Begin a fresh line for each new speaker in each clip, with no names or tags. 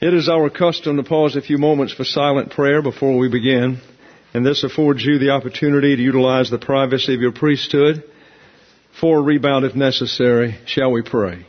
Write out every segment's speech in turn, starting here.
It is our custom to pause a few moments for silent prayer before we begin, and this affords you the opportunity to utilize the privacy of your priesthood for a rebound if necessary. Shall we pray?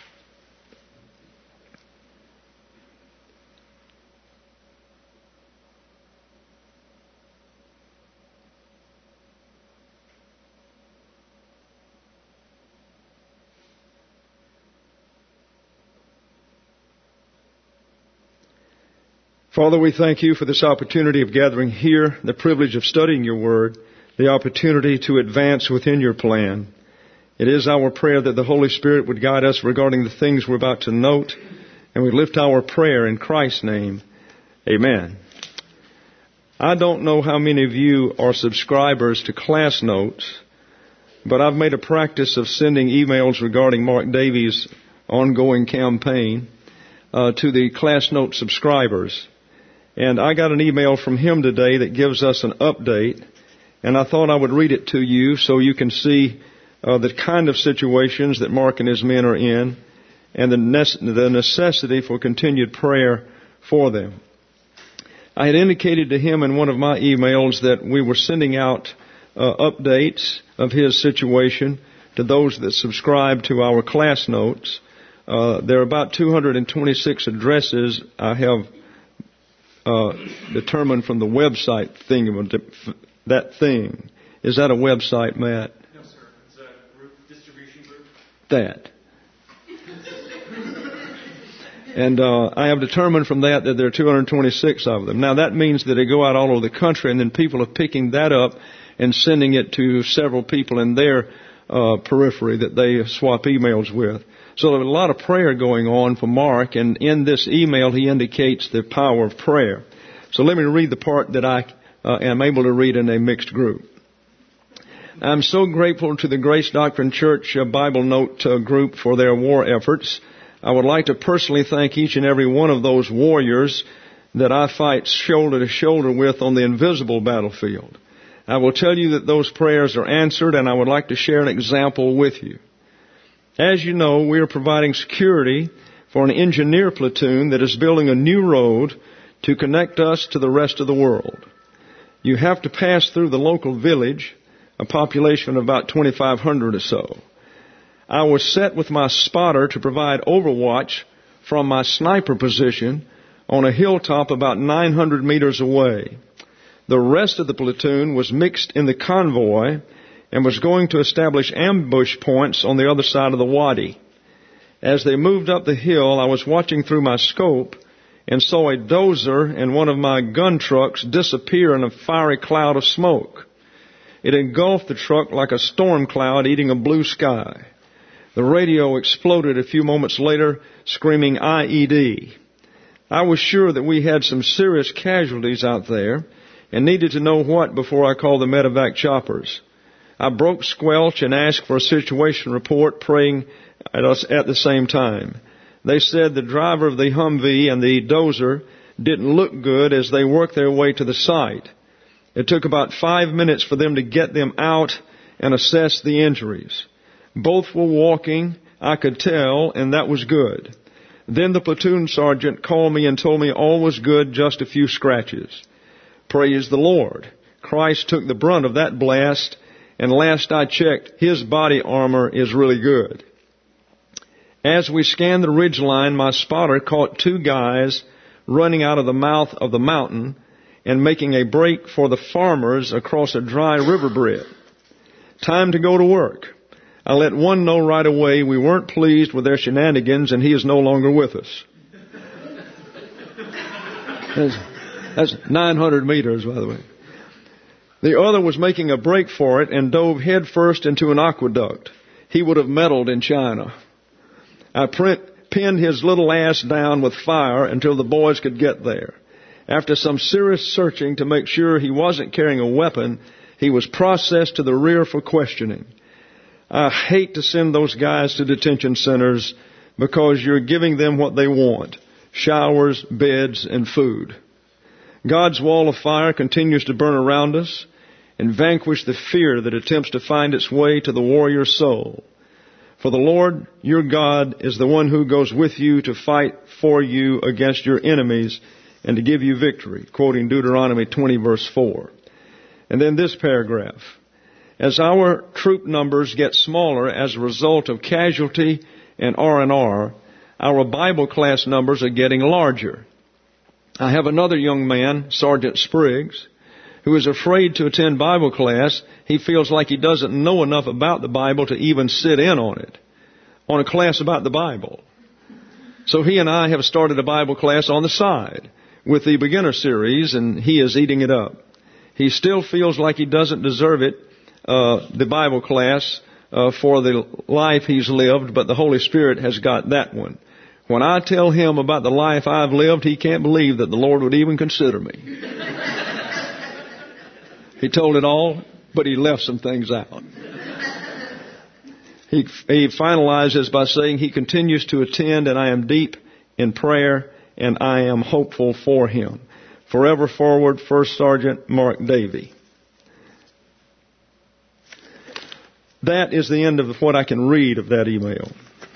Father, we thank you for this opportunity of gathering here, the privilege of studying your word, the opportunity to advance within your plan. It is our prayer that the Holy Spirit would guide us regarding the things we're about to note, and we lift our prayer in Christ's name. Amen. I don't know how many of you are subscribers to Class Notes, but I've made a practice of sending emails regarding Mark Davies' ongoing campaign to the Class Note subscribers. And I got an email from him today that gives us an update, and I thought I would read it to you so you can see the kind of situations that Mark and his men are in and the necessity for continued prayer for them. I had indicated to him in one of my emails that we were sending out updates of his situation to those that subscribe to our Class Notes. There are about 226 addresses I have determined from the website thing. That thing. Is that a website, Matt?
No, sir. It's a group, distribution group.
That. And I have determined from that there are 226 of them. Now that means that they go out all over the country, and then people are picking that up and sending it to several people in their periphery that they swap emails with. So there's a lot of prayer going on for Mark, and in this email he indicates the power of prayer. So let me read the part that I am able to read in a mixed group. I'm so grateful to the Grace Doctrine Church Bible Note group for their war efforts. I would like to personally thank each and every one of those warriors that I fight shoulder to shoulder with on the invisible battlefield. I will tell you that those prayers are answered, and I would like to share an example with you. As you know, we are providing security for an engineer platoon that is building a new road to connect us to the rest of the world. You have to pass through the local village, a population of about 2,500 or so. I was set with my spotter to provide overwatch from my sniper position on a hilltop about 900 meters away. The rest of the platoon was mixed in the convoy and was going to establish ambush points on the other side of the wadi. As they moved up the hill, I was watching through my scope and saw a dozer and one of my gun trucks disappear in a fiery cloud of smoke. It engulfed the truck like a storm cloud eating a blue sky. The radio exploded a few moments later, screaming IED. I was sure that we had some serious casualties out there and needed to know what before I called the medevac choppers. I broke squelch and asked for a situation report, praying at us at the same time. They said the driver of the Humvee and the dozer didn't look good as they worked their way to the site. It took about 5 minutes for them to get them out and assess the injuries. Both were walking, I could tell, and that was good. Then the platoon sergeant called me and told me all was good, just a few scratches. Praise the Lord. Christ took the brunt of that blast, and last I checked, his body armor is really good. As we scanned the ridge line, my spotter caught two guys running out of the mouth of the mountain and making a break for the farmers across a dry river bed. Time to go to work. I let one know right away we weren't pleased with their shenanigans, and he is no longer with us. That's 900 meters, by the way. The other was making a break for it and dove headfirst into an aqueduct. He would have meddled in China. I pinned his little ass down with fire until the boys could get there. After some serious searching to make sure he wasn't carrying a weapon, he was processed to the rear for questioning. I hate to send those guys to detention centers because you're giving them what they want: showers, beds, and food. God's wall of fire continues to burn around us and vanquish the fear that attempts to find its way to the warrior's soul. For the Lord your God is the one who goes with you to fight for you against your enemies and to give you victory, quoting Deuteronomy 20 verse 4. And then this paragraph. As our troop numbers get smaller as a result of casualty and R&R, our Bible class numbers are getting larger. I have another young man, Sergeant Spriggs, who is afraid to attend Bible class. He feels like he doesn't know enough about the Bible to even sit in on it, on a class about the Bible. So he and I have started a Bible class on the side with the beginner series, and he is eating it up. He still feels like he doesn't deserve it, the Bible class, for the life he's lived, but the Holy Spirit has got that one. When I tell him about the life I've lived, he can't believe that the Lord would even consider me. He told it all, but he left some things out. He finalizes by saying he continues to attend, and I am deep in prayer, and I am hopeful for him. Forever forward, First Sergeant Mark Davey. That is the end of what I can read of that email.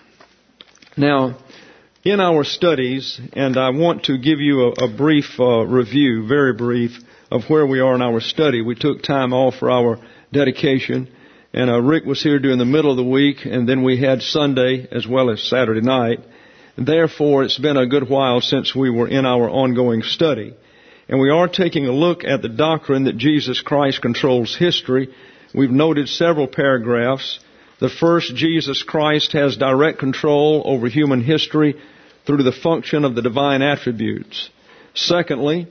Now, in our studies, and I want to give you a brief review, very brief, of where we are in our study. We took time off for our dedication, and Rick was here during the middle of the week, and then we had Sunday as well as Saturday night. Therefore, it's been a good while since we were in our ongoing study. And we are taking a look at the doctrine that Jesus Christ controls history. We've noted several paragraphs. The first, Jesus Christ has direct control over human history through the function of the divine attributes. Secondly,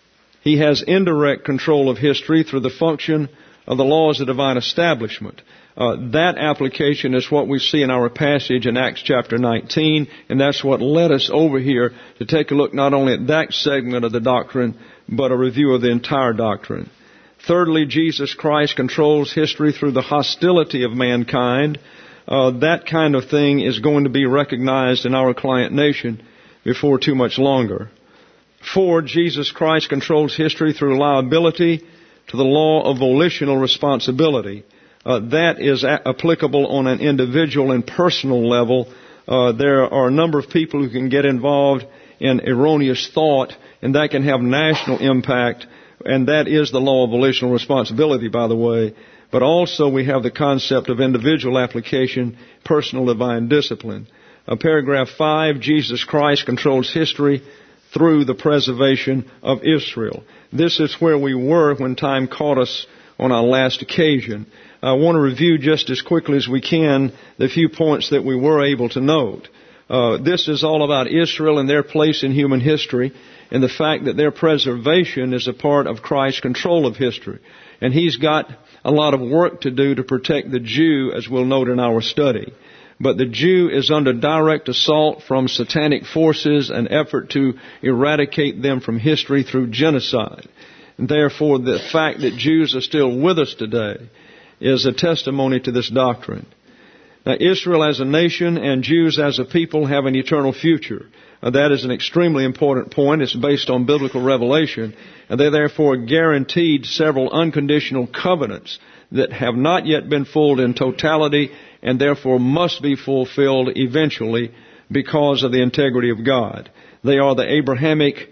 he has indirect control of history through the function of the laws of divine establishment. That application is what we see in our passage in Acts chapter 19, and that's what led us over here to take a look not only at that segment of the doctrine, but a review of the entire doctrine. Thirdly, Jesus Christ controls history through the hostility of mankind. That kind of thing is going to be recognized in our client nation before too much longer. Fourth, Jesus Christ controls history through liability to the law of volitional responsibility. That is applicable on an individual and personal level. There are a number of people who can get involved in erroneous thought, and that can have national impact, and that is the law of volitional responsibility, by the way. But also we have the concept of individual application, personal divine discipline. Paragraph 5, Jesus Christ controls history through the preservation of Israel. This is where we were when time caught us on our last occasion. I want to review just as quickly as we can the few points that we were able to note. This is all about Israel and their place in human history, and the fact that their preservation is a part of Christ's control of history. And He's got a lot of work to do to protect the Jew, as we'll note in our study. But the Jew is under direct assault from satanic forces, an effort to eradicate them from history through genocide. And therefore, the fact that Jews are still with us today is a testimony to this doctrine. Now, Israel as a nation and Jews as a people have an eternal future. That is an extremely important point. It's based on biblical revelation. And they therefore guaranteed several unconditional covenants that have not yet been fulfilled in totality and therefore must be fulfilled eventually because of the integrity of God. They are the Abrahamic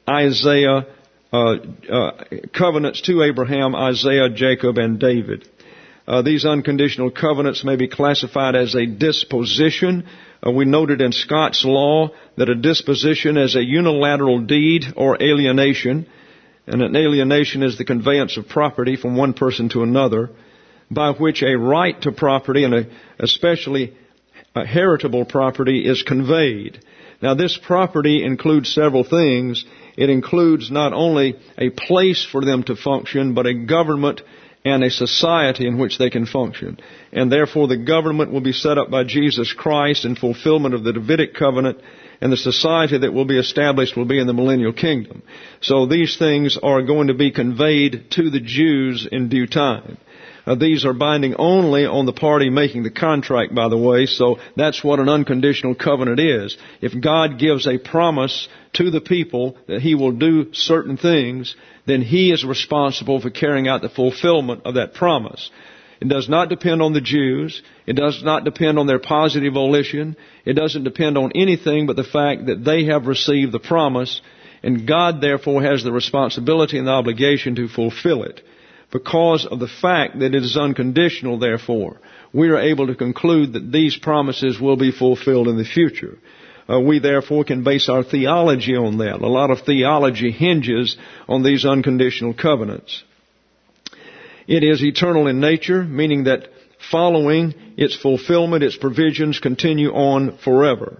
Isaiah covenants to Abraham, Isaiah, Jacob, and David. These unconditional covenants may be classified as a disposition. We noted in Scott's law that a disposition is a unilateral deed or alienation, and an alienation is the conveyance of property from one person to another, by which a right to property, and especially a heritable property, is conveyed. Now, this property includes several things. It includes not only a place for them to function, but a government and a society in which they can function. And therefore the government will be set up by Jesus Christ in fulfillment of the Davidic covenant, and the society that will be established will be in the millennial kingdom. So these things are going to be conveyed to the Jews in due time. These are binding only on the party making the contract, by the way, so that's what an unconditional covenant is. If God gives a promise to the people that He will do certain things, then He is responsible for carrying out the fulfillment of that promise. It does not depend on the Jews. It does not depend on their positive volition. It doesn't depend on anything but the fact that they have received the promise, and God therefore has the responsibility and the obligation to fulfill it. Because of the fact that it is unconditional, therefore, we are able to conclude that these promises will be fulfilled in the future. We therefore can base our theology on that. A lot of theology hinges on these unconditional covenants. It is eternal in nature, meaning that following its fulfillment, its provisions continue on forever.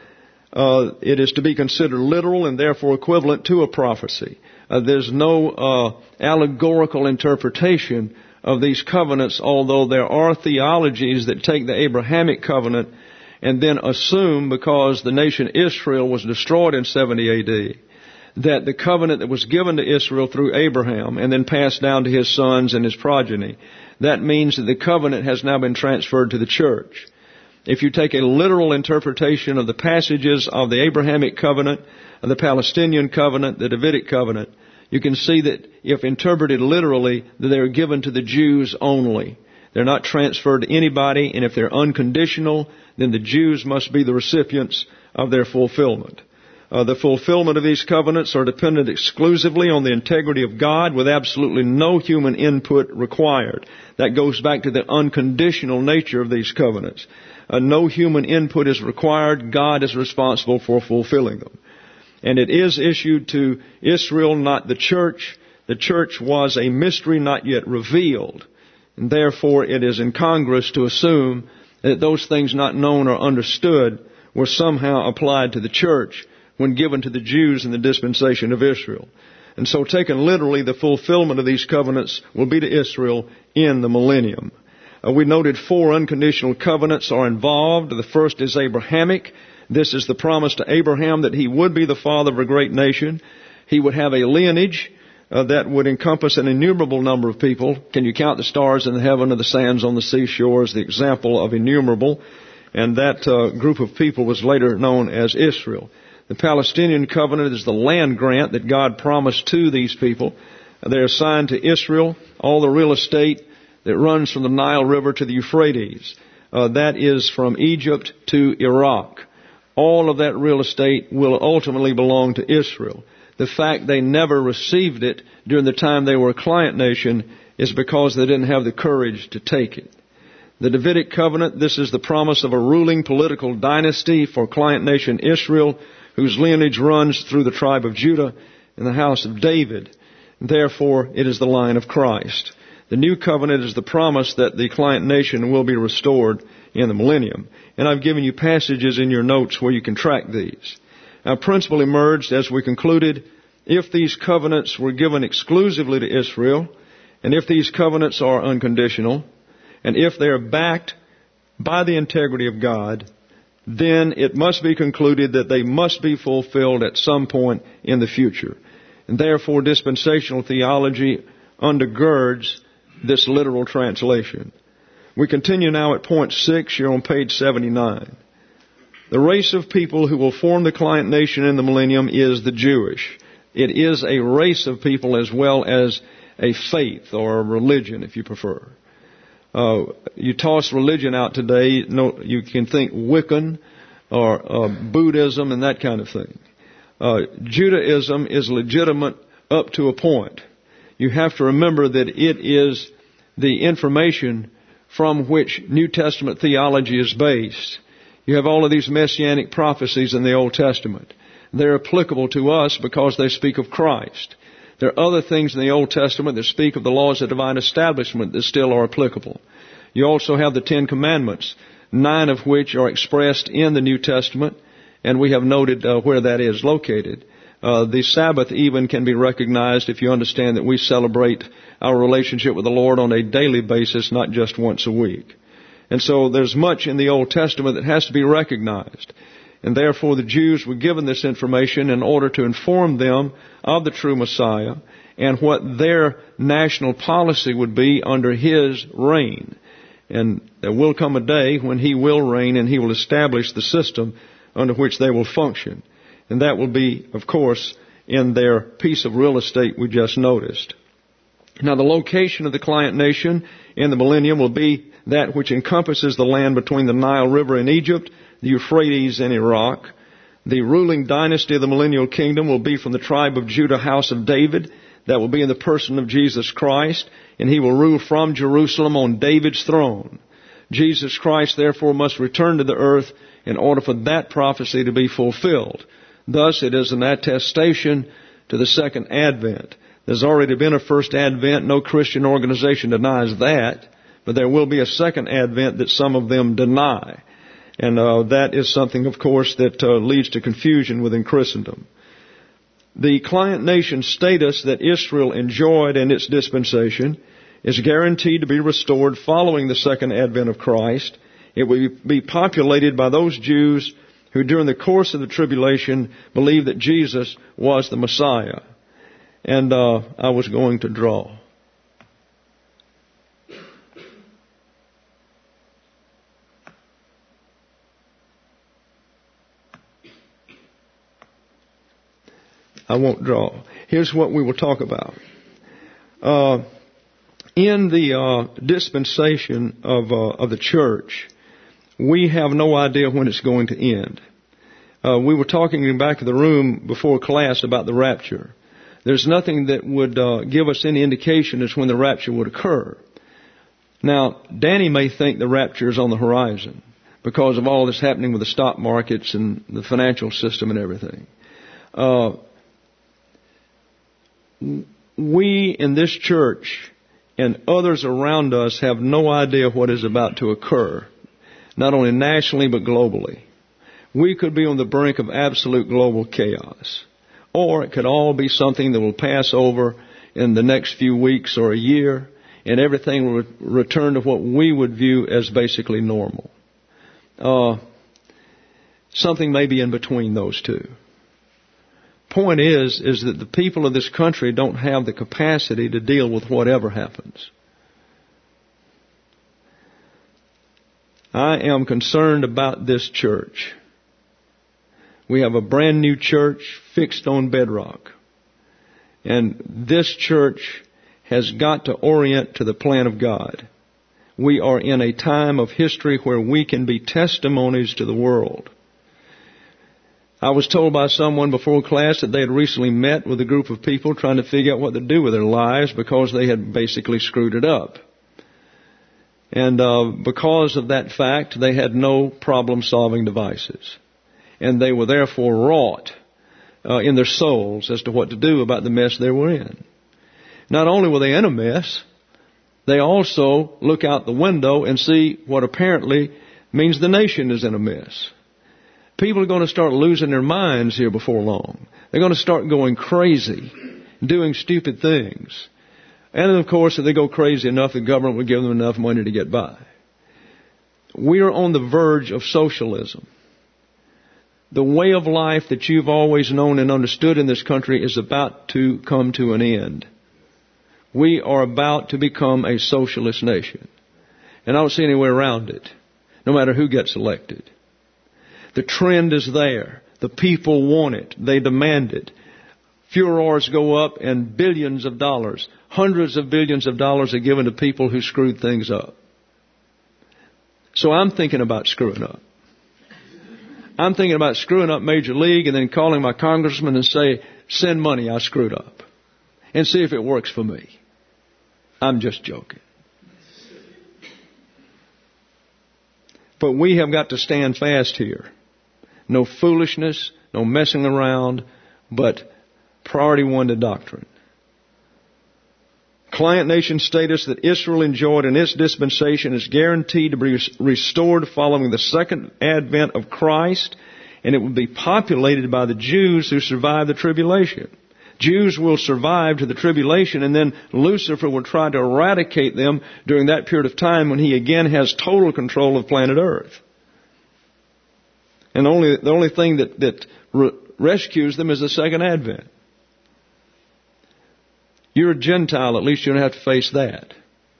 It is to be considered literal and therefore equivalent to a prophecy. There's no allegorical interpretation of these covenants, although there are theologies that take the Abrahamic covenant and then assume, because the nation Israel was destroyed in 70 A.D., that the covenant that was given to Israel through Abraham and then passed down to his sons and his progeny, that means that the covenant has now been transferred to the church. If you take a literal interpretation of the passages of the Abrahamic covenant, of the Palestinian covenant, the Davidic covenant, you can see that if interpreted literally, that they are given to the Jews only. They're not transferred to anybody, and if they're unconditional, then the Jews must be the recipients of their fulfillment. The fulfillment of these covenants are dependent exclusively on the integrity of God with absolutely no human input required. That goes back to the unconditional nature of these covenants. No human input is required. God is responsible for fulfilling them. And it is issued to Israel, not the church. The church was a mystery not yet revealed. And therefore it is incongruous to assume that those things not known or understood were somehow applied to the church when given to the Jews in the dispensation of Israel. And so taken literally, the fulfillment of these covenants will be to Israel in the millennium. We noted 4 unconditional covenants are involved. The first is Abrahamic. This is the promise to Abraham that he would be the father of a great nation. He would have a lineage that would encompass an innumerable number of people. Can you count the stars in the heaven or the sands on the seashore as the example of innumerable? And that group of people was later known as Israel. The Palestinian covenant is the land grant that God promised to these people. They're assigned to Israel all the real estate that runs from the Nile River to the Euphrates. That is from Egypt to Iraq. All of that real estate will ultimately belong to Israel. The fact they never received it during the time they were a client nation is because they didn't have the courage to take it. The Davidic covenant, this is the promise of a ruling political dynasty for client nation Israel, whose lineage runs through the tribe of Judah in the house of David. Therefore, it is the line of Christ. The new covenant is the promise that the client nation will be restored in the millennium. And I've given you passages in your notes where you can track these. Now, principle emerged as we concluded, if these covenants were given exclusively to Israel, and if these covenants are unconditional, and if they are backed by the integrity of God, then it must be concluded that they must be fulfilled at some point in the future. And therefore, dispensational theology undergirds this literal translation. We continue now at point 6 here on page 79. The race of people who will form the client nation in the millennium is the Jewish. It is a race of people as well as a faith or a religion, if you prefer. You toss religion out today, you can think Wiccan or Buddhism and that kind of thing. Judaism is legitimate up to a point. You have to remember that it is the information from which New Testament theology is based. You have all of these messianic prophecies in the Old Testament. They're applicable to us because they speak of Christ. There are other things in the Old Testament that speak of the laws of divine establishment that still are applicable. You also have the 10 Commandments, 9 of which are expressed in the New Testament, and we have noted where that is located. The Sabbath even can be recognized if you understand that we celebrate our relationship with the Lord on a daily basis, not just once a week. And so there's much in the Old Testament that has to be recognized. And therefore the Jews were given this information in order to inform them of the true Messiah and what their national policy would be under His reign. And there will come a day when He will reign and He will establish the system under which they will function. And that will be, of course, in their piece of real estate we just noticed. Now, the location of the client nation in the millennium will be that which encompasses the land between the Nile River in Egypt, the Euphrates in Iraq. The ruling dynasty of the millennial kingdom will be from the tribe of Judah, house of David. That will be in the person of Jesus Christ, and he will rule from Jerusalem on David's throne. Jesus Christ, therefore, must return to the earth in order for that prophecy to be fulfilled. Thus, it is an attestation to the second advent. There's already been a first advent. No Christian organization denies that. But there will be a second advent that some of them deny. And that is something, of course, that leads to confusion within Christendom. The client nation status that Israel enjoyed in its dispensation is guaranteed to be restored following the second advent of Christ. It will be populated by those Jews who during the course of the tribulation believed that Jesus was the Messiah. And I was going to draw. I won't draw. Here's what we will talk about. In the dispensation of the church, we have no idea when it's going to end. We were talking in the back of the room before class about the rapture. There's nothing that would give us any indication as when the rapture would occur. Now, Danny may think the rapture is on the horizon because of all that's happening with the stock markets and the financial system and everything. We in this church and others around us have no idea what is about to occur, not only nationally but globally. We could be on the brink of absolute global chaos, or it could all be something that will pass over in the next few weeks or a year, and everything will return to what we would view as basically normal. Something may be in between those two. Point is that the people of this country don't have the capacity to deal with whatever happens. I am concerned about this church. We have a brand new church fixed on bedrock. And this church has got to orient to the plan of God. We are in a time of history where we can be testimonies to the world. I was told by someone before class that they had recently met with a group of people trying to figure out what to do with their lives because they had basically screwed it up. And because of that fact, they had no problem-solving devices. And they were therefore wrought in their souls as to what to do about the mess they were in. Not only were they in a mess, they also look out the window and see what apparently means the nation is in a mess. People are going to start losing their minds here before long. They're going to start going crazy, doing stupid things. And then, of course, if they go crazy enough, the government will give them enough money to get by. We are on the verge of socialism. The way of life that you've always known and understood in this country is about to come to an end. We are about to become a socialist nation. And I don't see any way around it, no matter who gets elected. The trend is there. The people want it. They demand it. Furors go up and billions of dollars, hundreds of billions of dollars are given to people who screwed things up. So I'm thinking about screwing up. I'm thinking about screwing up Major League and then calling my congressman and say, send money, I screwed up. And see if it works for me. I'm just joking. But we have got to stand fast here. No foolishness, no messing around, but priority one to doctrine. Client nation status that Israel enjoyed in its dispensation is guaranteed to be restored following the second advent of Christ, and it will be populated by the Jews who survived the tribulation. Jews will survive to the tribulation, and then Lucifer will try to eradicate them during that period of time when he again has total control of planet Earth. And the only thing that rescues them is the second advent. You're a Gentile, at least you don't have to face that.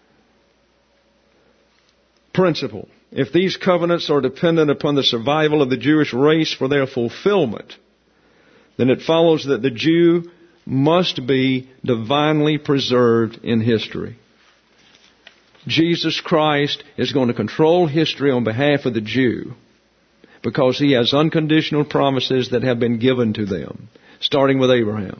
Principle. If these covenants are dependent upon the survival of the Jewish race for their fulfillment, then it follows that the Jew must be divinely preserved in history. Jesus Christ is going to control history on behalf of the Jew because He has unconditional promises that have been given to them, starting with Abraham.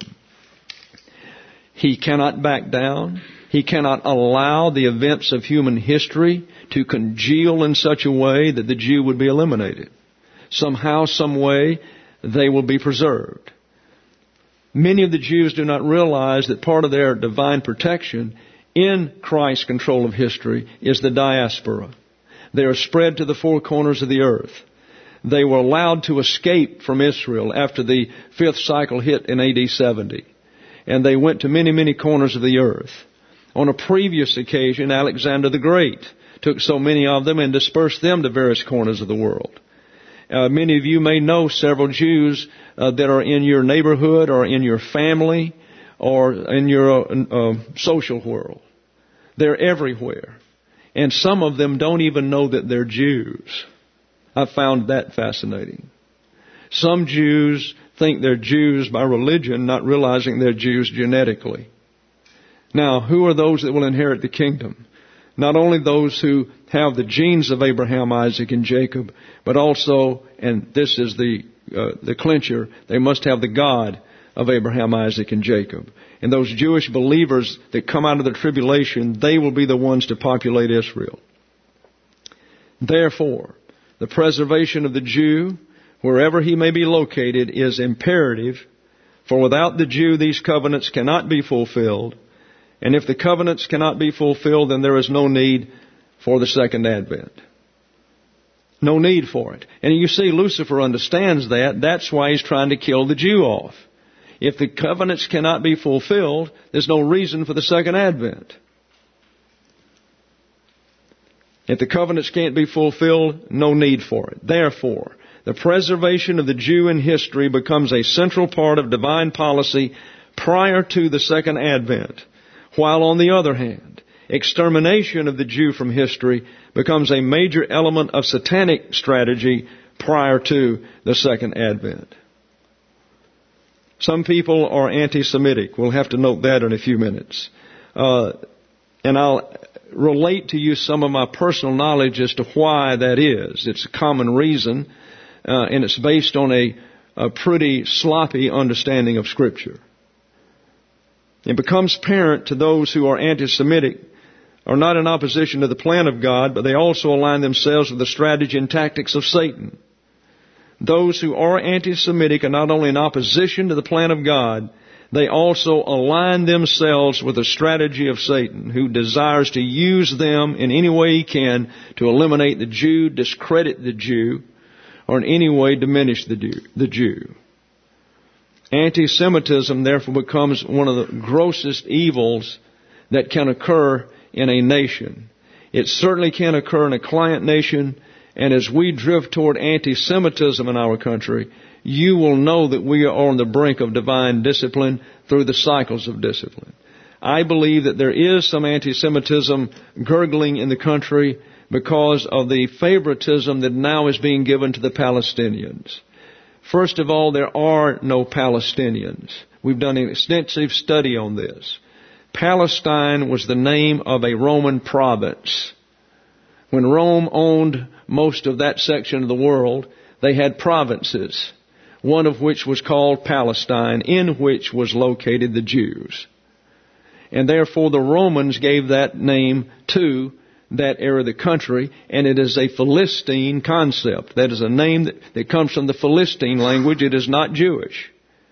He cannot back down. He cannot allow the events of human history to congeal in such a way that the Jew would be eliminated. Somehow, some way, they will be preserved. Many of the Jews do not realize that part of their divine protection in Christ's control of history is the diaspora. They are spread to the four corners of the earth. They were allowed to escape from Israel after the fifth cycle hit in AD 70. And they went to many, many corners of the earth. On a previous occasion, Alexander the Great took so many of them and dispersed them to various corners of the world. Many of you may know several Jews that are in your neighborhood or in your family or in your social world. They're everywhere. And some of them don't even know that they're Jews. I found that fascinating. Some Jews think they're Jews by religion, not realizing they're Jews genetically. Now, who are those that will inherit the kingdom? Not only those who have the genes of Abraham, Isaac, and Jacob, but also, and this is the clincher, they must have the God of Abraham, Isaac, and Jacob. And those Jewish believers that come out of the tribulation, they will be the ones to populate Israel. Therefore, the preservation of the Jew, wherever he may be located, is imperative, for without the Jew these covenants cannot be fulfilled. And if the covenants cannot be fulfilled, then there is no need for the second advent. No need for it. And you see, Lucifer understands that. That's why he's trying to kill the Jew off. If the covenants cannot be fulfilled, there's no reason for the second advent. If the covenants can't be fulfilled, no need for it. Therefore, the preservation of the Jew in history becomes a central part of divine policy prior to the second advent. While on the other hand, extermination of the Jew from history becomes a major element of satanic strategy prior to the second advent. Some people are anti-Semitic. We'll have to note that in a few minutes. And I'll relate to you some of my personal knowledge as to why that is. It's a common reason, and it's based on a pretty sloppy understanding of Scripture. It becomes apparent to those who are anti-Semitic are not in opposition to the plan of God, but they also align themselves with the strategy and tactics of Satan. Those who are anti-Semitic are not only in opposition to the plan of God, they also align themselves with the strategy of Satan, who desires to use them in any way he can to eliminate the Jew, discredit the Jew, or in any way diminish the Jew. Anti-Semitism, therefore, becomes one of the grossest evils that can occur in a nation. It certainly can occur in a client nation, and as we drift toward anti-Semitism in our country, you will know that we are on the brink of divine discipline through the cycles of discipline. I believe that there is some anti-Semitism gurgling in the country because of the favoritism that now is being given to the Palestinians. First of all, there are no Palestinians. We've done an extensive study on this. Palestine was the name of a Roman province. When Rome owned most of that section of the world, they had provinces, one of which was called Palestine, in which was located the Jews. And therefore the Romans gave that name to that area of the country, and it is a Philistine concept. That is a name that comes from the Philistine language. It is not Jewish.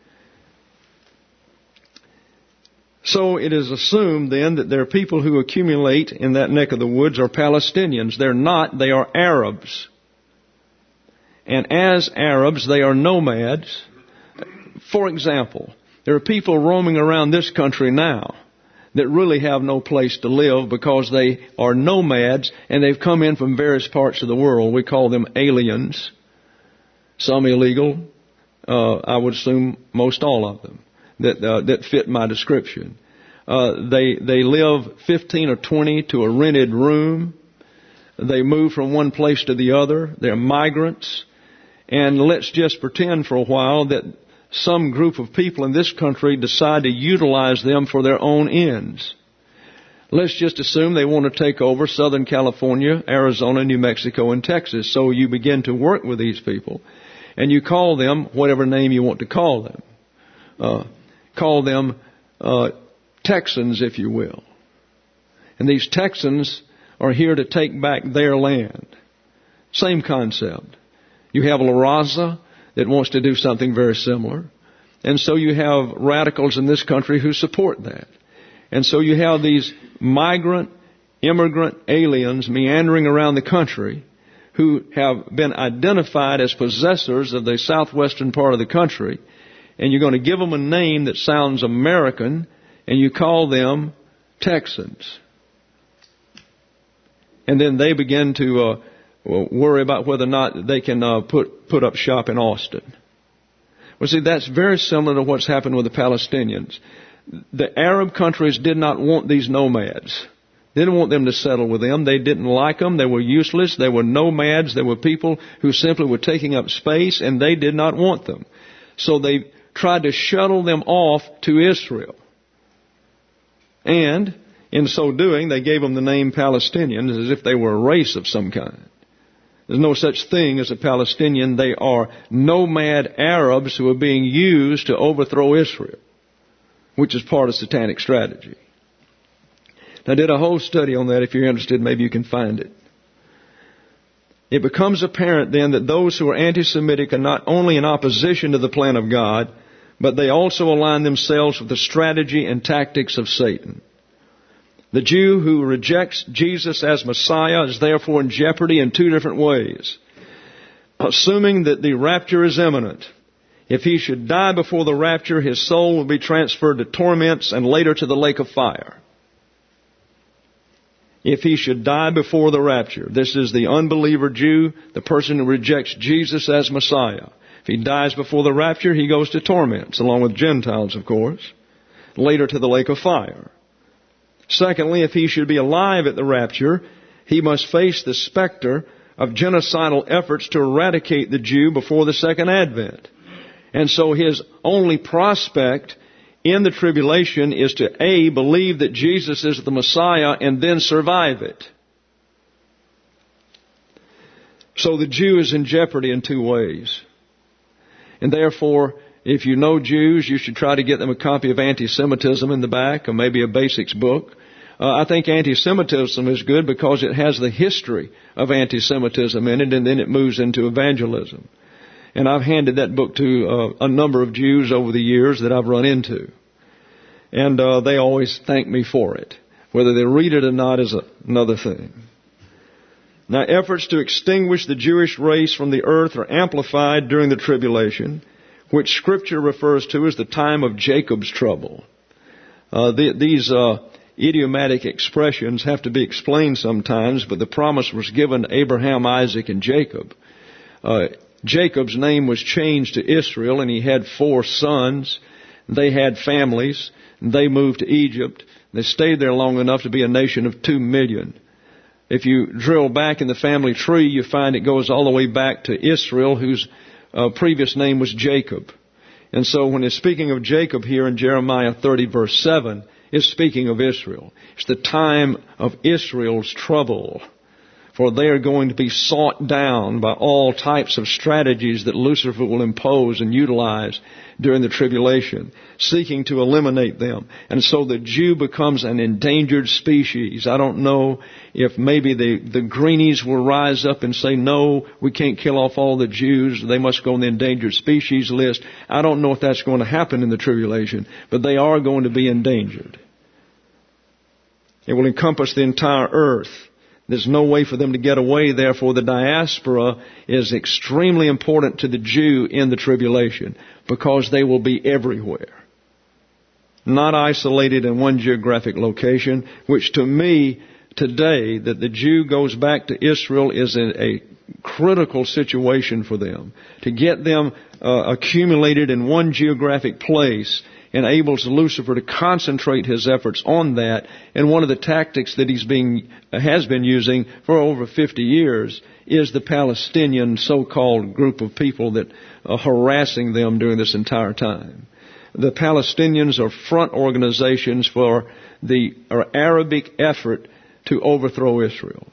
So it is assumed then that there are people who accumulate in that neck of the woods are Palestinians. They're not. They are Arabs. And as Arabs, they are nomads. For example, there are people roaming around this country now that really have no place to live because they are nomads and they've come in from various parts of the world. We call them aliens. Some illegal. I would assume most all of them that fit my description. They live 15 or 20 to a rented room. They move from one place to the other. They're migrants. And let's just pretend for a while that some group of people in this country decide to utilize them for their own ends. Let's just assume they want to take over Southern California, Arizona, New Mexico, and Texas. So you begin to work with these people, and you call them whatever name you want to call them. Call them Texans, if you will. And these Texans are here to take back their land. Same concept. You have La Raza that wants to do something very similar. And so you have radicals in this country who support that. And so you have these migrant, immigrant aliens meandering around the country who have been identified as possessors of the southwestern part of the country. And you're going to give them a name that sounds American, and you call them Texans. And then they begin to worry about whether or not they can put up shop in Austin. Well, see, that's very similar to what's happened with the Palestinians. The Arab countries did not want these nomads. They didn't want them to settle with them. They didn't like them. They were useless. They were nomads. They were people who simply were taking up space, and they did not want them. So they tried to shuttle them off to Israel. And in so doing, they gave them the name Palestinians as if they were a race of some kind. There's no such thing as a Palestinian. They are nomad Arabs who are being used to overthrow Israel, which is part of satanic strategy. I did a whole study on that. If you're interested, maybe you can find it. It becomes apparent then that those who are anti-Semitic are not only in opposition to the plan of God, but they also align themselves with the strategy and tactics of Satan. The Jew who rejects Jesus as Messiah is therefore in jeopardy in two different ways. Assuming that the rapture is imminent, if he should die before the rapture, his soul will be transferred to torments and later to the lake of fire. If he should die before the rapture, this is the unbeliever Jew, the person who rejects Jesus as Messiah. If he dies before the rapture, he goes to torments, along with Gentiles, of course, later to the lake of fire. Secondly, if he should be alive at the rapture, he must face the specter of genocidal efforts to eradicate the Jew before the second advent. And so his only prospect in the tribulation is to A, believe that Jesus is the Messiah and then survive it. So the Jew is in jeopardy in two ways. And therefore, if you know Jews, you should try to get them a copy of Anti-Semitism in the back, or maybe a basics book. I think Anti-Semitism is good because it has the history of Anti-Semitism in it, and then it moves into evangelism. And I've handed that book to a number of Jews over the years that I've run into. And they always thank me for it. Whether they read it or not is another thing. Now, efforts to extinguish the Jewish race from the earth are amplified during the tribulation, which Scripture refers to as the time of Jacob's trouble. These idiomatic expressions have to be explained sometimes, but the promise was given to Abraham, Isaac, and Jacob. Jacob's name was changed to Israel, and he had 4 sons. They had families. They moved to Egypt. They stayed there long enough to be a nation of 2 million. If you drill back in the family tree, you find it goes all the way back to Israel, whose previous name was Jacob. And so when it's speaking of Jacob here in Jeremiah 30 verse 7, it's speaking of Israel. It's the time of Israel's trouble. For they are going to be sought down by all types of strategies that Lucifer will impose and utilize during the tribulation, seeking to eliminate them. And so the Jew becomes an endangered species. I don't know if maybe the greenies will rise up and say, no, we can't kill off all the Jews. They must go on the endangered species list. I don't know if that's going to happen in the tribulation, but they are going to be endangered. It will encompass the entire earth. There's no way for them to get away. Therefore, the diaspora is extremely important to the Jew in the tribulation because they will be everywhere. Not isolated in one geographic location, which to me today, that the Jew goes back to Israel is a critical situation for them, to get them accumulated in one geographic place, enables Lucifer to concentrate his efforts on that. And one of the tactics that has been using for over 50 years is the Palestinian so-called group of people that are harassing them during this entire time. The Palestinians are front organizations for the Arabic effort to overthrow Israel.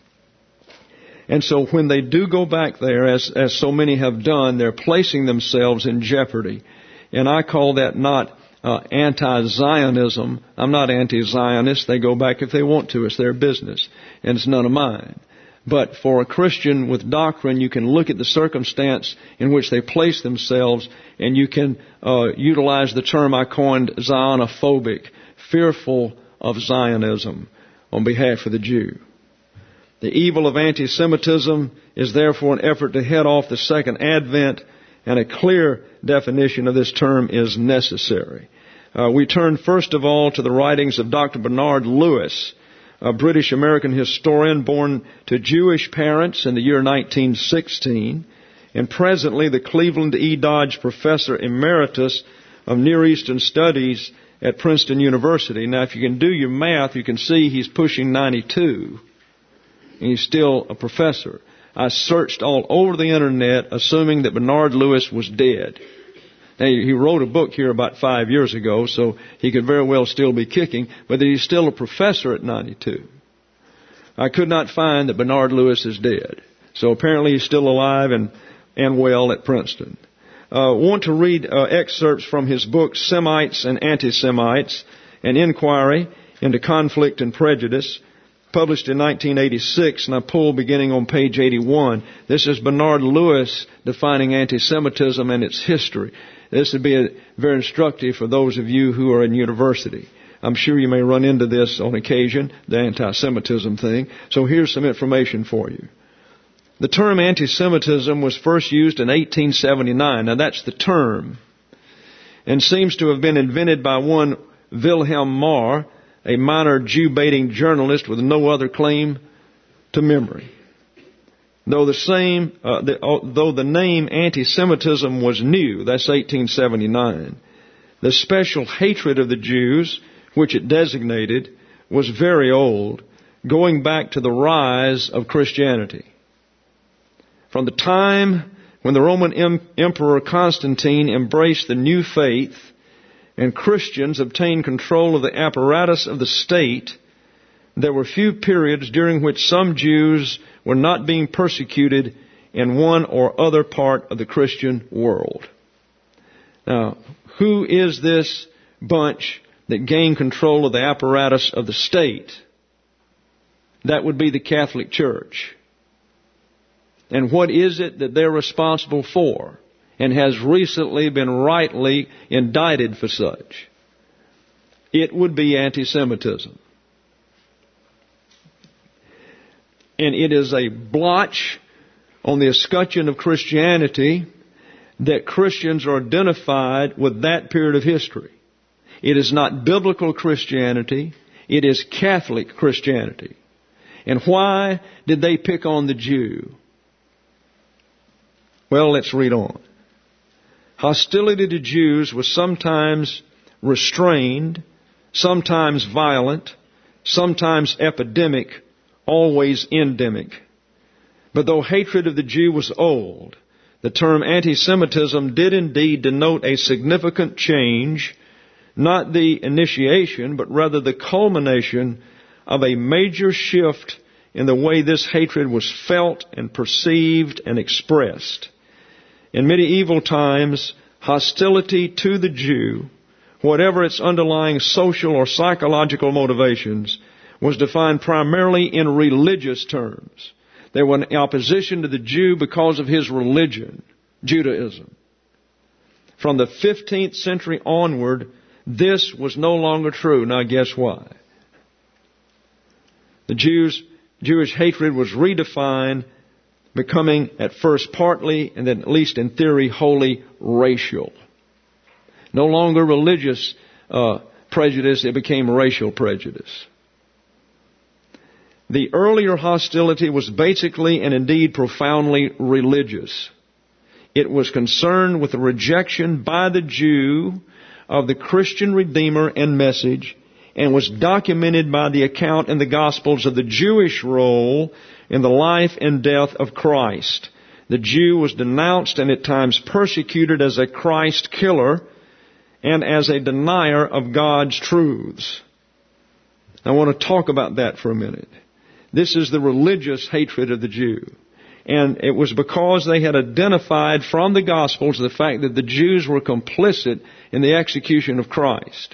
And so when they do go back there, as so many have done, they're placing themselves in jeopardy. And I call that not anti-Zionism. I'm not anti-Zionist. They go back if they want to. It's their business. And it's none of mine. But for a Christian with doctrine, you can look at the circumstance in which they place themselves, and you can utilize the term I coined, Zionophobic, fearful of Zionism on behalf of the Jew. The evil of anti-Semitism is therefore an effort to head off the second advent, and a clear definition of this term is necessary. We turn first of all to the writings of Dr. Bernard Lewis, a British-American historian born to Jewish parents in the year 1916, and presently the Cleveland E. Dodge Professor Emeritus of Near Eastern Studies at Princeton University. Now, if you can do your math, you can see he's pushing 92, and he's still a professor. I searched all over the Internet, assuming that Bernard Lewis was dead. Now, he wrote a book here about 5 years ago, so he could very well still be kicking, but he's still a professor at 92. I could not find that Bernard Lewis is dead. So apparently he's still alive and well at Princeton. I want to read excerpts from his book, Semites and Anti-Semites, an inquiry into conflict and prejudice, published in 1986, and I pull beginning on page 81. This is Bernard Lewis defining anti-Semitism and its history. This would be very instructive for those of you who are in university. I'm sure you may run into this on occasion, the anti-Semitism thing. So here's some information for you. The term anti-Semitism was first used in 1879. Now that's the term. And seems to have been invented by one Wilhelm Marr, a minor Jew-baiting journalist with no other claim to memory. Though the name anti-Semitism was new, that's 1879, the special hatred of the Jews, which it designated, was very old, going back to the rise of Christianity. From the time when the Roman Emperor Constantine embraced the new faith and Christians obtained control of the apparatus of the state, there were few periods during which some Jews were not being persecuted in one or other part of the Christian world. Now, who is this bunch that gained control of the apparatus of the state? That would be the Catholic Church. And what is it that they're responsible for and has recently been rightly indicted for such? It would be anti-Semitism. And it is a blotch on the escutcheon of Christianity that Christians are identified with that period of history. It is not biblical Christianity. It is Catholic Christianity. And why did they pick on the Jew? Well, let's read on. Hostility to Jews was sometimes restrained, sometimes violent, sometimes epidemic, always endemic. But though hatred of the Jew was old, the term anti-Semitism did indeed denote a significant change, not the initiation, but rather the culmination of a major shift in the way this hatred was felt and perceived and expressed. In medieval times, hostility to the Jew, whatever its underlying social or psychological motivations, was defined primarily in religious terms. They were in opposition to the Jew because of his religion, Judaism. From the 15th century onward, this was no longer true. Now guess why? The Jewish hatred was redefined, becoming at first partly, and then at least in theory, wholly racial. No longer religious prejudice, it became racial prejudice. The earlier hostility was basically and indeed profoundly religious. It was concerned with the rejection by the Jew of the Christian Redeemer and message, and was documented by the account in the Gospels of the Jewish role in the life and death of Christ. The Jew was denounced and at times persecuted as a Christ killer and as a denier of God's truths. I want to talk about that for a minute. This is the religious hatred of the Jew. And it was because they had identified from the Gospels the fact that the Jews were complicit in the execution of Christ.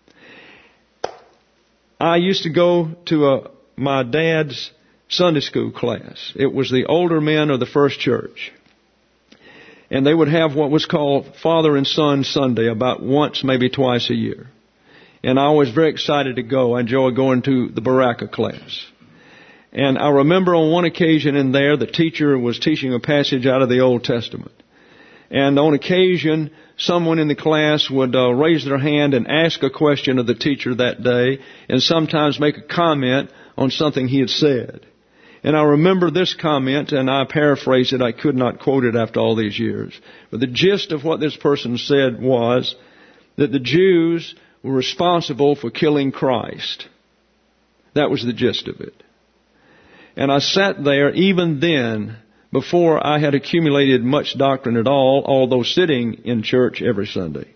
I used to go to my dad's Sunday school class. It was the older men of the First Church. And they would have what was called Father and Son Sunday about once, maybe twice a year. And I was very excited to go. I enjoyed going to the Baraka class. And I remember on one occasion in there, the teacher was teaching a passage out of the Old Testament. And on occasion, someone in the class would raise their hand and ask a question of the teacher that day, and sometimes make a comment on something he had said. And I remember this comment, and I paraphrase it. I could not quote it after all these years. But the gist of what this person said was that the Jews were responsible for killing Christ. That was the gist of it. And I sat there even then, before I had accumulated much doctrine at all, although sitting in church every Sunday.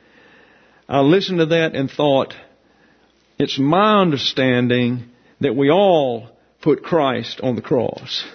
I listened to that and thought, it's my understanding that we all put Christ on the cross.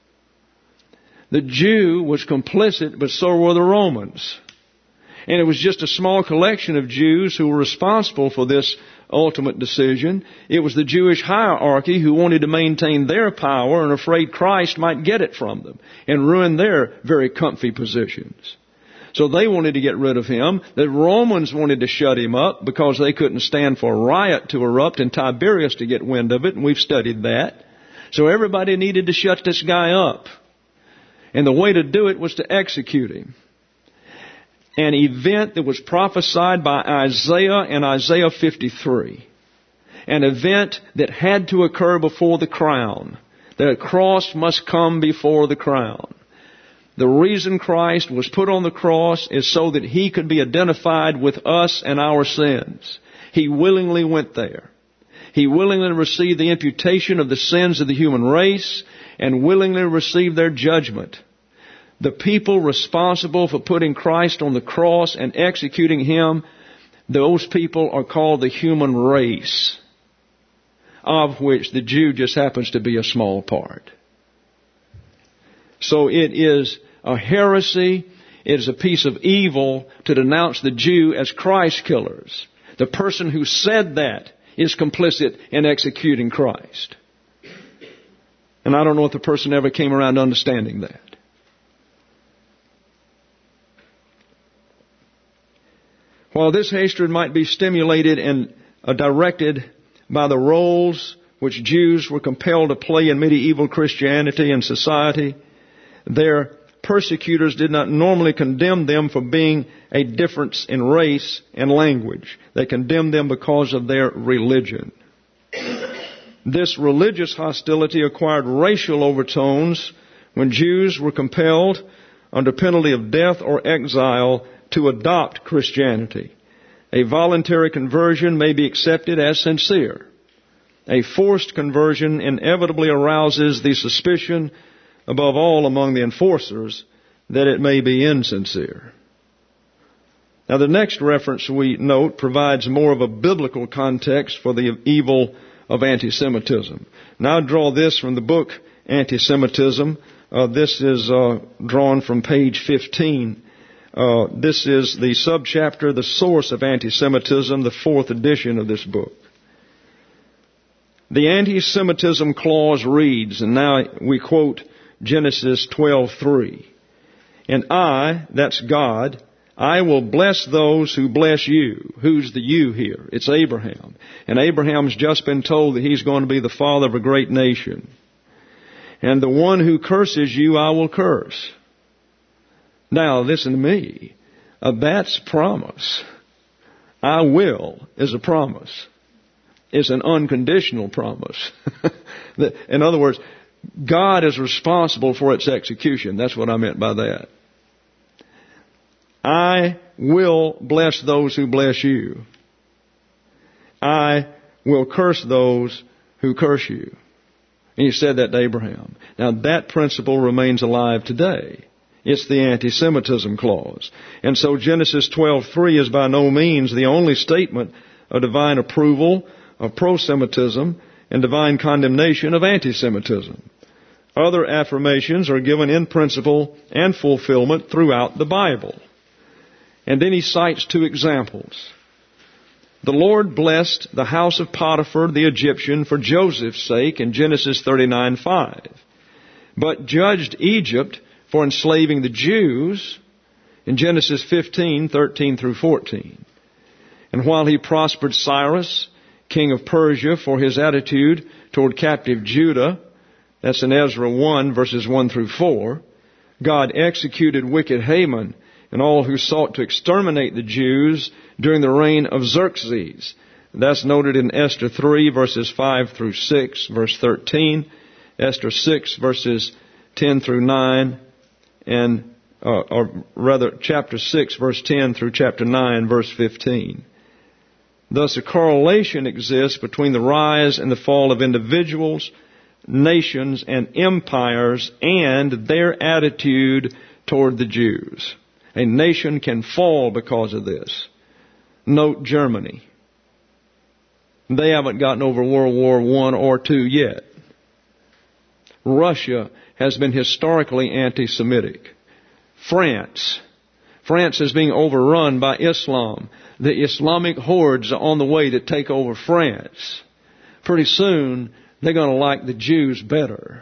The Jew was complicit, but so were the Romans. And it was just a small collection of Jews who were responsible for this ultimate decision. It was the Jewish hierarchy who wanted to maintain their power and afraid Christ might get it from them and ruin their very comfy positions. So they wanted to get rid of him. The Romans wanted to shut him up because they couldn't stand for a riot to erupt and Tiberius to get wind of it, and we've studied that. So everybody needed to shut this guy up. And the way to do it was to execute him. An event that was prophesied by Isaiah in Isaiah 53. An event that had to occur before the crown. The cross must come before the crown. The reason Christ was put on the cross is so that He could be identified with us and our sins. He willingly went there. He willingly received the imputation of the sins of the human race and willingly received their judgment. The people responsible for putting Christ on the cross and executing Him, those people are called the human race, of which the Jew just happens to be a small part. So it is a heresy, it is a piece of evil to denounce the Jew as Christ killers. The person who said that is complicit in executing Christ. And I don't know if the person ever came around to understanding that. While this hatred might be stimulated and directed by the roles which Jews were compelled to play in medieval Christianity and society, their persecutors did not normally condemn them for being a difference in race and language. They condemned them because of their religion. This religious hostility acquired racial overtones when Jews were compelled, under penalty of death or exile, to adopt Christianity. A voluntary conversion may be accepted as sincere. A forced conversion inevitably arouses the suspicion, above all among the enforcers, that it may be insincere. Now the next reference we note provides more of a biblical context for the evil of anti-Semitism. Now I draw this from the book Anti-Semitism. This is drawn from page 15. This is the subchapter, The Source of Anti-Semitism, the 4th edition of this book. The anti-Semitism clause reads, and now we quote Genesis 12:3. And I, that's God, I will bless those who bless you. Who's the you here? It's Abraham. And Abraham's just been told that he's going to be the father of a great nation. And the one who curses you, I will curse. Now, listen to me. That's promise. I will is a promise. is an unconditional promise. In other words, God is responsible for its execution. That's what I meant by that. I will bless those who bless you. I will curse those who curse you. And he said that to Abraham. Now that principle remains alive today. It's the anti-Semitism clause. And so Genesis 12:3 is by no means the only statement of divine approval of pro-Semitism and divine condemnation of anti-Semitism. Other affirmations are given in principle and fulfillment throughout the Bible. And then he cites two examples. The Lord blessed the house of Potiphar the Egyptian for Joseph's sake in Genesis 39:5, but judged Egypt for enslaving the Jews in Genesis 15:13 through 14. And while he prospered Cyrus, king of Persia, for his attitude toward captive Judah, that's in Ezra 1 verses 1 through 4, God executed wicked Haman and all who sought to exterminate the Jews during the reign of Xerxes. That's noted in Esther 3 verses 5 through 6, verse 13, Esther 6 verses 10 through 9, and chapter 6 verse 10 through chapter 9 verse 15. Thus a correlation exists between the rise and the fall of individuals, nations, and empires and their attitude toward the Jews. A nation can fall because of this. Note Germany. They haven't gotten over World War I or II yet. Russia has been historically anti-Semitic. France is being overrun by Islam. The Islamic hordes are on the way to take over France. Pretty soon, they're going to like the Jews better.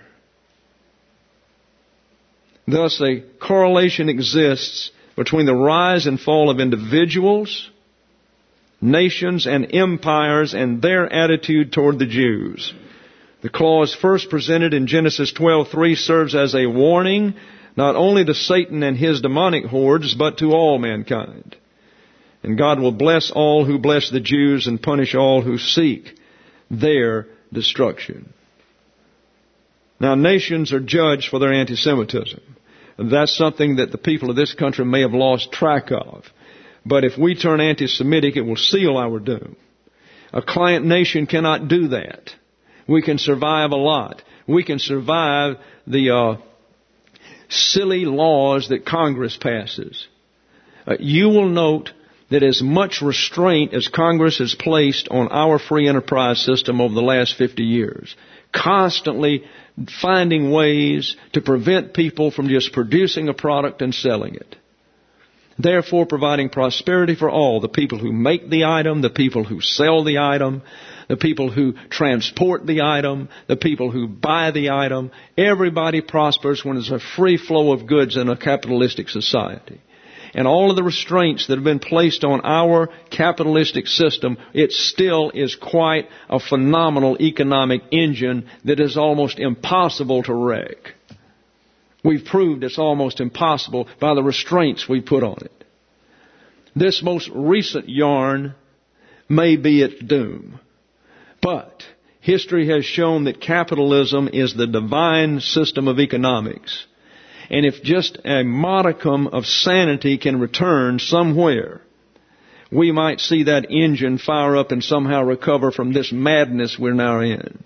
Thus, a correlation exists between the rise and fall of individuals, nations, and empires and their attitude toward the Jews. The clause first presented in Genesis 12:3 serves as a warning not only to Satan and his demonic hordes, but to all mankind. And God will bless all who bless the Jews and punish all who seek their destruction. Now, nations are judged for their anti-Semitism. That's something that the people of this country may have lost track of. But if we turn anti-Semitic, it will seal our doom. A client nation cannot do that. We can survive a lot. We can survive the silly laws that Congress passes. You will note that as much restraint as Congress has placed on our free enterprise system over the last 50 years, constantly finding ways to prevent people from just producing a product and selling it. Therefore, providing prosperity for all, the people who make the item, the people who sell the item, the people who transport the item, the people who buy the item. Everybody prospers when there's a free flow of goods in a capitalistic society. And all of the restraints that have been placed on our capitalistic system, it still is quite a phenomenal economic engine that is almost impossible to wreck. We've proved it's almost impossible by the restraints we put on it. This most recent yarn may be its doom. But history has shown that capitalism is the divine system of economics. And if just a modicum of sanity can return somewhere, we might see that engine fire up and somehow recover from this madness we're now in.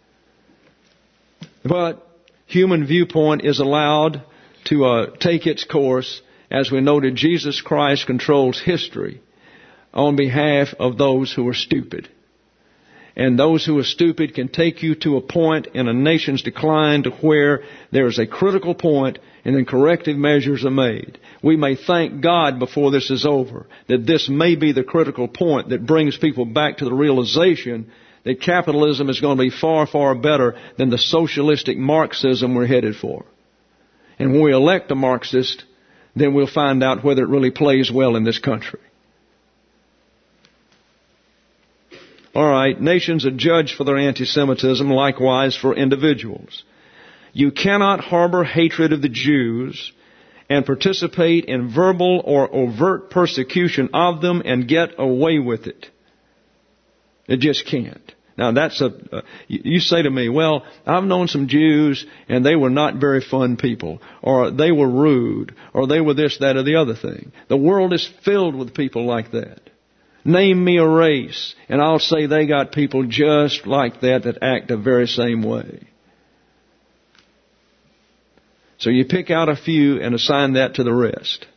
But human viewpoint is allowed to take its course. As we noted, Jesus Christ controls history on behalf of those who are stupid. And those who are stupid can take you to a point in a nation's decline to where there is a critical point and then corrective measures are made. We may thank God before this is over that this may be the critical point that brings people back to the realization that capitalism is going to be far, far better than the socialistic Marxism we're headed for. And when we elect a Marxist, then we'll find out whether it really plays well in this country. All right, nations are judged for their anti-Semitism, likewise for individuals. You cannot harbor hatred of the Jews and participate in verbal or overt persecution of them and get away with it. It just can't. Now you say to me, well, I've known some Jews and they were not very fun people, or they were rude, or they were this, that, or the other thing. The world is filled with people like that. Name me a race and I'll say they got people just like that act the very same way. So you pick out a few and assign that to the rest.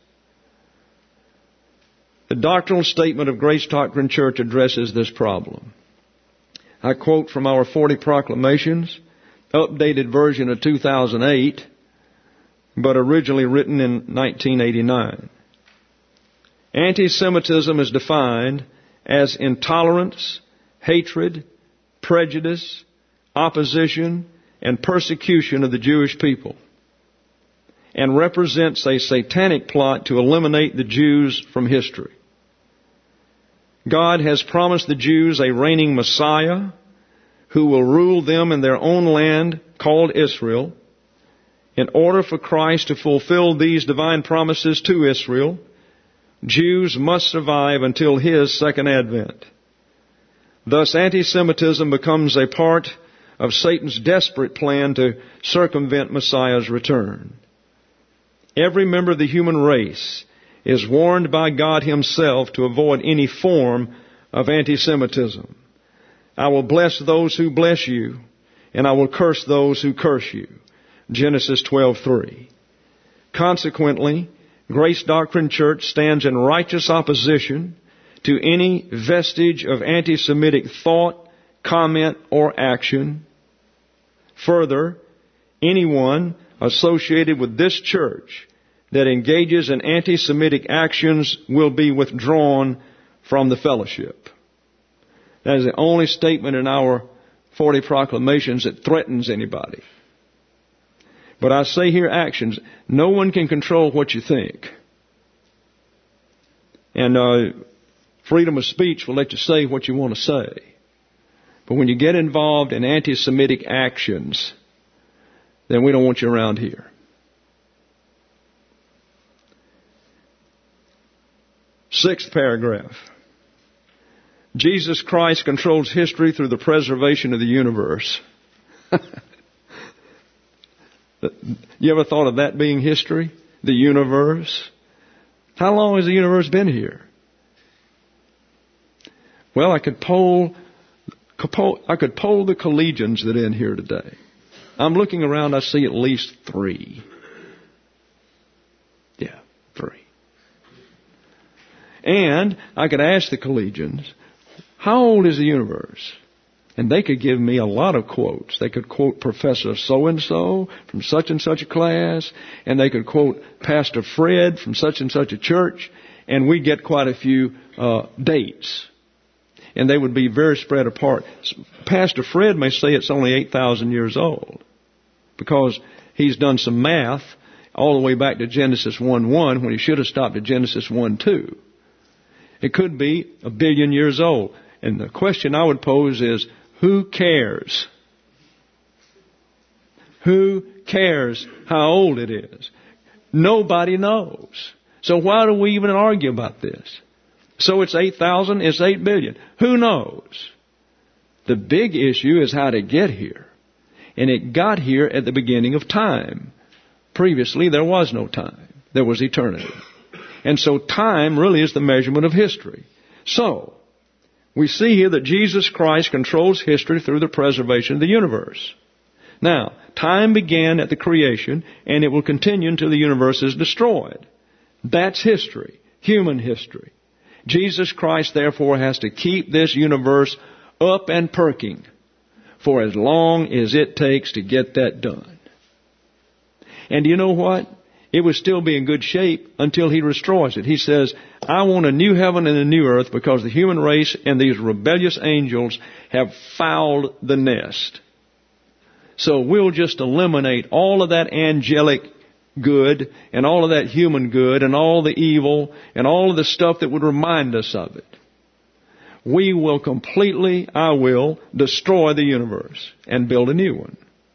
The doctrinal statement of Grace Doctrine Church addresses this problem. I quote from our 40 Proclamations, updated version of 2008, but originally written in 1989. Anti-Semitism is defined as intolerance, hatred, prejudice, opposition, and persecution of the Jewish people, and represents a satanic plot to eliminate the Jews from history. God has promised the Jews a reigning Messiah who will rule them in their own land called Israel. In order for Christ to fulfill these divine promises to Israel, Jews must survive until His second advent. Thus, anti-Semitism becomes a part of Satan's desperate plan to circumvent Messiah's return. Every member of the human race is warned by God Himself to avoid any form of anti-Semitism. I will bless those who bless you, and I will curse those who curse you. Genesis 12:3. Consequently, Grace Doctrine Church stands in righteous opposition to any vestige of anti-Semitic thought, comment, or action. Further, anyone associated with this church that engages in anti-Semitic actions will be withdrawn from the fellowship. That is the only statement in our 40 proclamations that threatens anybody. But I say here actions. No one can control what you think. And freedom of speech will let you say what you want to say. But when you get involved in anti-Semitic actions, then we don't want you around here. Sixth paragraph. Jesus Christ controls history through the preservation of the universe. You ever thought of that being history? The universe? How long has the universe been here? Well, I could poll the collegians that are in here today. I'm looking around, I see at least 3. Yeah, 3. And I could ask the collegians, how old is the universe? And they could give me a lot of quotes. They could quote Professor so-and-so from such and such a class, and they could quote Pastor Fred from such and such a church, and we get quite a few dates. And they would be very spread apart. Pastor Fred may say it's only 8,000 years old, because he's done some math all the way back to Genesis 1:1 when he should have stopped at Genesis 1:2. It could be 1 billion years old. And the question I would pose is, who cares? Who cares how old it is? Nobody knows. So why do we even argue about this? So it's 8,000, it's 8 billion. Who knows? The big issue is how to get here. And it got here at the beginning of time. Previously, there was no time. There was eternity. And so time really is the measurement of history. So, we see here that Jesus Christ controls history through the preservation of the universe. Now, time began at the creation, and it will continue until the universe is destroyed. That's history, human history. Jesus Christ, therefore, has to keep this universe up and perking for as long as it takes to get that done. And you know what? It would still be in good shape until He destroys it. He says, I want a new heaven and a new earth because the human race and these rebellious angels have fouled the nest. So we'll just eliminate all of that angelic good and all of that human good and all the evil and all of the stuff that would remind us of it. We will completely, I will, destroy the universe and build a new one.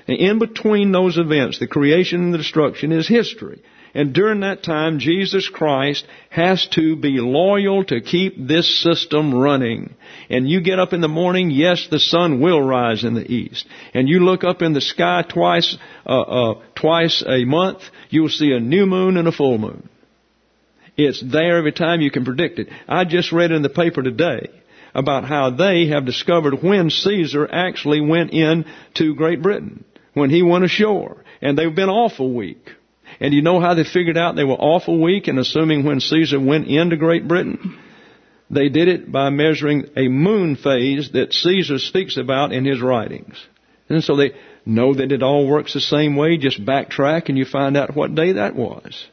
And in between those events, the creation and the destruction, is history. And during that time, Jesus Christ has to be loyal to keep this system running. And you get up in the morning, yes, the sun will rise in the east. And you look up in the sky twice a month, you'll see a new moon and a full moon. It's there every time. You can predict it. I just read in the paper today about how they have discovered when Caesar actually went in to Great Britain, when he went ashore. And they've been awful weak. And you know how they figured out they were awful weak and assuming when Caesar went into Great Britain? They did it by measuring a moon phase that Caesar speaks about in his writings. And so they know that it all works the same way. Just backtrack and you find out what day that was.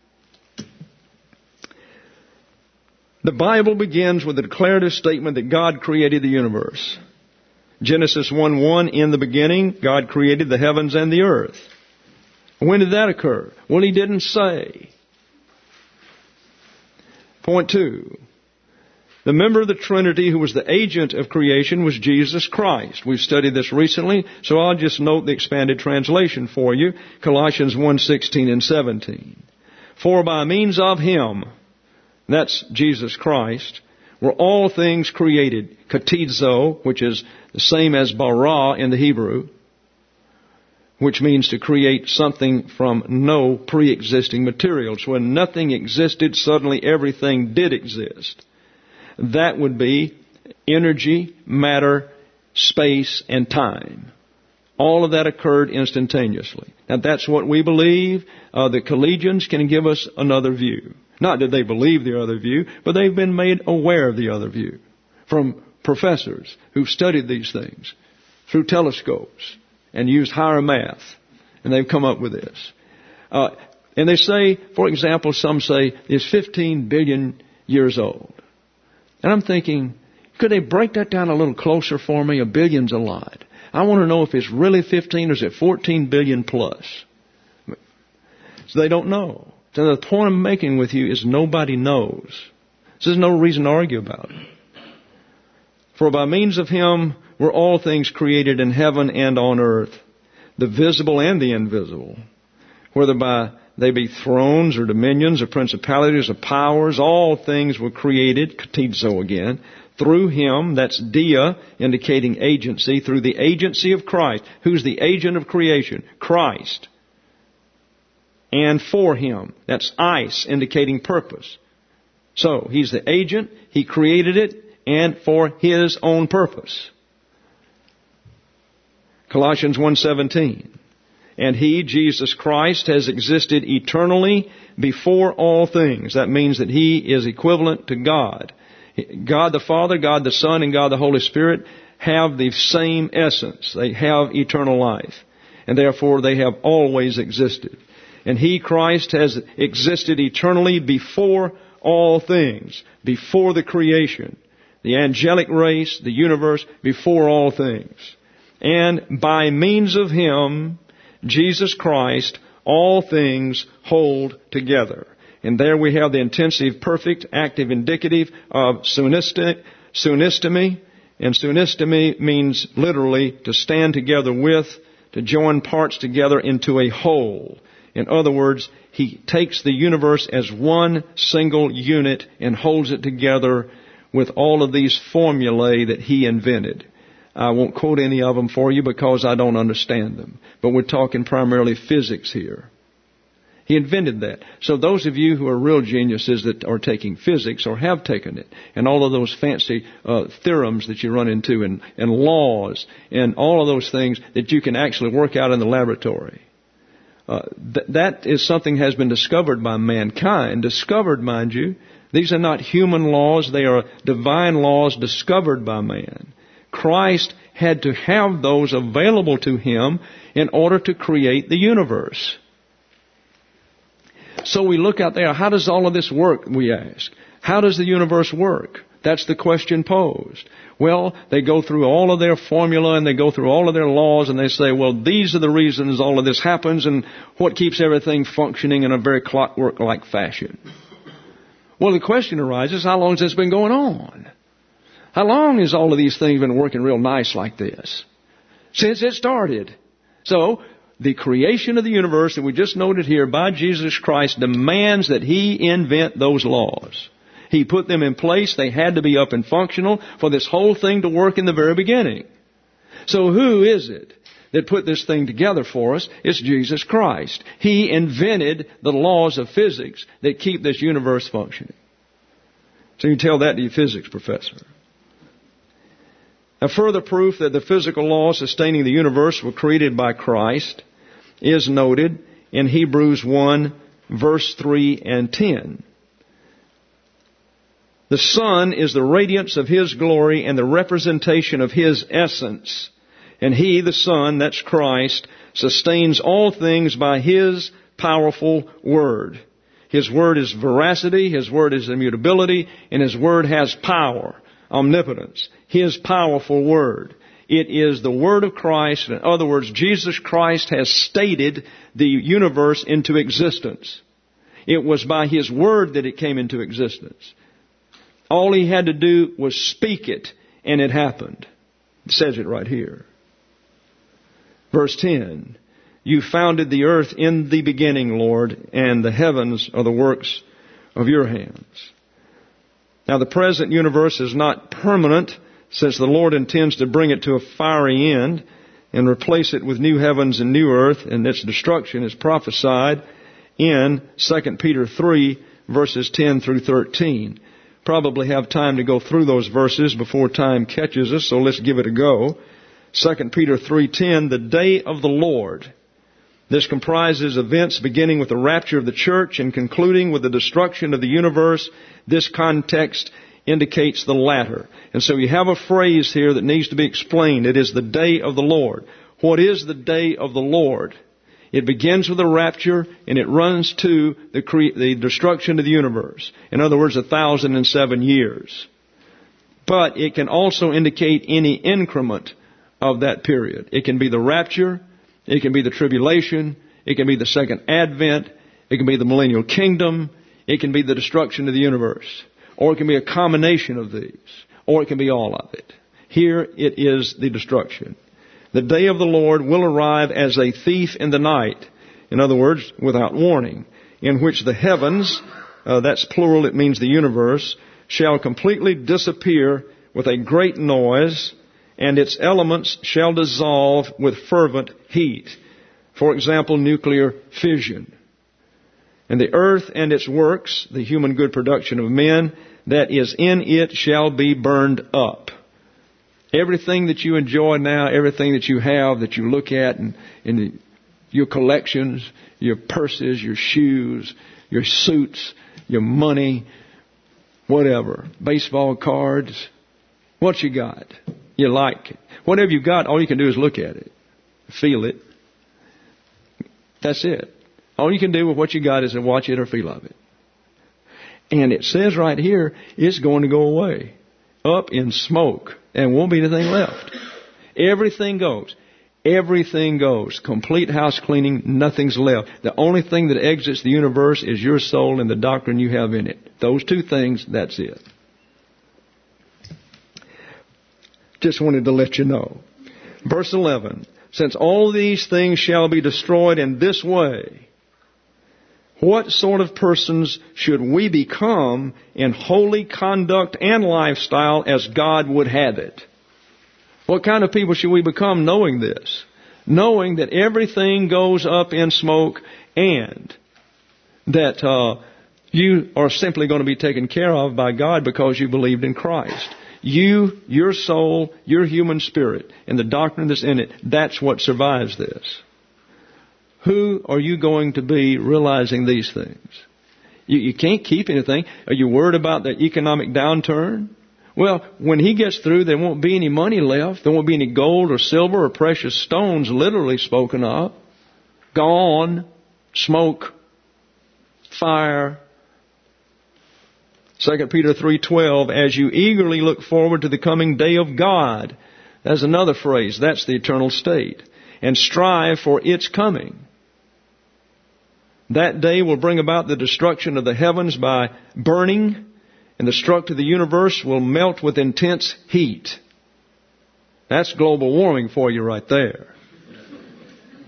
The Bible begins with a declarative statement that God created the universe. Genesis 1:1, in the beginning, God created the heavens and the earth. When did that occur? Well, He didn't say. Point 2. The member of the Trinity who was the agent of creation was Jesus Christ. We've studied this recently, so I'll just note the expanded translation for you. Colossians 1:16 and 17. For by means of Him, that's Jesus Christ, were all things created. Katizo, which is the same as bara in the Hebrew, which means to create something from no pre-existing materials. When nothing existed, suddenly everything did exist. That would be energy, matter, space, and time. All of that occurred instantaneously. Now that's what we believe. The Collegians can give us another view. Not that they believe the other view, but they've been made aware of the other view from professors who've studied these things through telescopes and used higher math, and they've come up with this. And they say, for example, some say it's 15 billion years old. And I'm thinking, could they break that down a little closer for me? A billion's a lot. I want to know if it's really 15 or is it 14 billion plus. So they don't know. So the point I'm making with you is nobody knows. So there's no reason to argue about it. For by means of Him were all things created in heaven and on earth, the visible and the invisible, whether by they be thrones or dominions or principalities or powers, all things were created, katizo again, through Him, that's dia, indicating agency, through the agency of Christ. Who's the agent of creation? Christ. And for Him, that's eis, indicating purpose. So, He's the agent, He created it, and for His own purpose. Colossians 1:17. And He, Jesus Christ, has existed eternally before all things. That means that He is equivalent to God. God the Father, God the Son, and God the Holy Spirit have the same essence. They have eternal life. And therefore they have always existed. And He, Christ, has existed eternally before all things, before the creation, the angelic race, the universe, before all things. And by means of Him, Jesus Christ, all things hold together. And there we have the intensive, perfect, active indicative of sunistemi. And sunistemi means literally to stand together with, to join parts together into a whole. In other words, He takes the universe as one single unit and holds it together with all of these formulae that He invented. I won't quote any of them for you because I don't understand them. But we're talking primarily physics here. He invented that. So those of you who are real geniuses that are taking physics or have taken it, and all of those fancy theorems that you run into, and laws, and all of those things that you can actually work out in the laboratory. That is something that has been discovered by mankind. Discovered, mind you. These are not human laws. They are divine laws discovered by man. Christ had to have those available to Him in order to create the universe. So we look out there, how does all of this work, we ask? How does the universe work? That's the question posed. Well, they go through all of their formula and they go through all of their laws and they say, well, these are the reasons all of this happens and what keeps everything functioning in a very clockwork-like fashion. Well, the question arises, how long has this been going on? How long has all of these things been working real nice like this? Since it started. So, the creation of the universe that we just noted here by Jesus Christ demands that He invent those laws. He put them in place. They had to be up and functional for this whole thing to work in the very beginning. So who is it that put this thing together for us? It's Jesus Christ. He invented the laws of physics that keep this universe functioning. So you tell that to your physics professor. A further proof that the physical laws sustaining the universe were created by Christ is noted in Hebrews 1, verse 3 and 10. The Son is the radiance of His glory and the representation of His essence. And He, the Son, that's Christ, sustains all things by His powerful Word. His Word is veracity, His Word is immutability, and His Word has power, omnipotence. His powerful Word. It is the Word of Christ. In other words, Jesus Christ has stated the universe into existence. It was by His Word that it came into existence. All He had to do was speak it, and it happened. It says it right here. Verse 10, You founded the earth in the beginning, Lord, and the heavens are the works of Your hands. Now, the present universe is not permanent, since the Lord intends to bring it to a fiery end and replace it with new heavens and new earth, and its destruction is prophesied in 2 Peter 3, verses 10 through 13. Probably have time to go through those verses before time catches us, so let's give it a go. 2 Peter 3:10, the day of the Lord. This comprises events beginning with the rapture of the church and concluding with the destruction of the universe. This context indicates the latter. And so you have a phrase here that needs to be explained. It is the day of the Lord. What is the day of the Lord? It begins with the rapture and it runs to the destruction of the universe. In other words, 1,007 years. But it can also indicate any increment of that period. It can be the rapture. It can be the tribulation. It can be the second advent. It can be the millennial kingdom. It can be the destruction of the universe. Or it can be a combination of these. Or it can be all of it. Here it is the destruction. The day of the Lord will arrive as a thief in the night. In other words, without warning. In which the heavens, that's plural, it means the universe, shall completely disappear with a great noise, and its elements shall dissolve with fervent heat. For example, nuclear fission. And the earth and its works, the human good production of men, that is in it shall be burned up. Everything that you enjoy now, everything that you have, that you look at in your collections, your purses, your shoes, your suits, your money, whatever, baseball cards, what you got, you like it. Whatever you got, all you can do is look at it, feel it. That's it. All you can do with what you got is to watch it or feel of it. And it says right here, it's going to go away, up in smoke, and won't be anything left. Everything goes. Everything goes. Complete house cleaning, nothing's left. The only thing that exits the universe is your soul and the doctrine you have in it. Those two things, that's it. Just wanted to let you know. Verse 11, since all these things shall be destroyed in this way, what sort of persons should we become in holy conduct and lifestyle as God would have it? What kind of people should we become knowing this? Knowing that everything goes up in smoke and that you are simply going to be taken care of by God because you believed in Christ. You, your soul, your human spirit, and the doctrine that's in it, that's what survives this. Who are you going to be realizing these things? You can't keep anything. Are you worried about the economic downturn? Well, when He gets through, there won't be any money left. There won't be any gold or silver or precious stones, literally spoken of. Gone. Smoke. Fire. 2 Peter 3:12, as you eagerly look forward to the coming day of God. That's another phrase. That's the eternal state. And strive for its coming. That day will bring about the destruction of the heavens by burning, and the structure of the universe will melt with intense heat. That's global warming for you right there.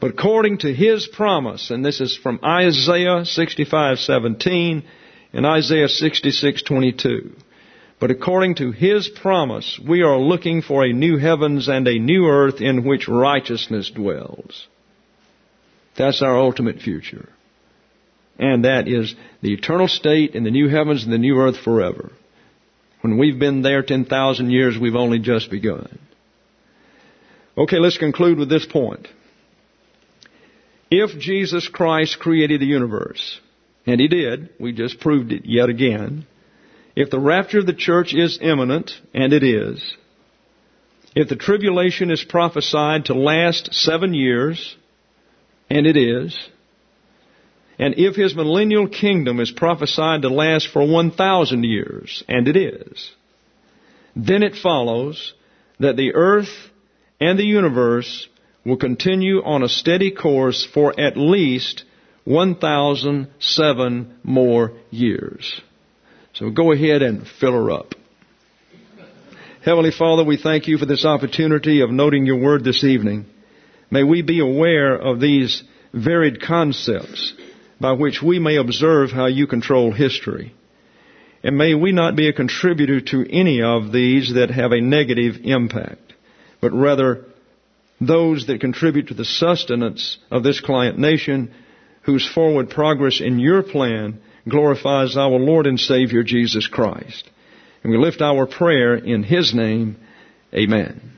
But according to His promise, and this is from Isaiah 65:17 and Isaiah 66:22. But according to His promise, we are looking for a new heavens and a new earth in which righteousness dwells. That's our ultimate future. And that is the eternal state in the new heavens and the new earth forever. When we've been there 10,000 years, we've only just begun. Okay, let's conclude with this point. If Jesus Christ created the universe, and He did, we just proved it yet again. If the rapture of the church is imminent, and it is, if the tribulation is prophesied to last 7 years, and it is, and if His millennial kingdom is prophesied to last for 1,000 years, and it is, then it follows that the earth and the universe will continue on a steady course for at least 1,007 more years. So go ahead and fill her up. Heavenly Father, we thank You for this opportunity of noting Your Word this evening. May we be aware of these varied concepts by which we may observe how You control history. And may we not be a contributor to any of these that have a negative impact, but rather those that contribute to the sustenance of this client nation, whose forward progress in Your plan glorifies our Lord and Savior Jesus Christ. And we lift our prayer in His name. Amen.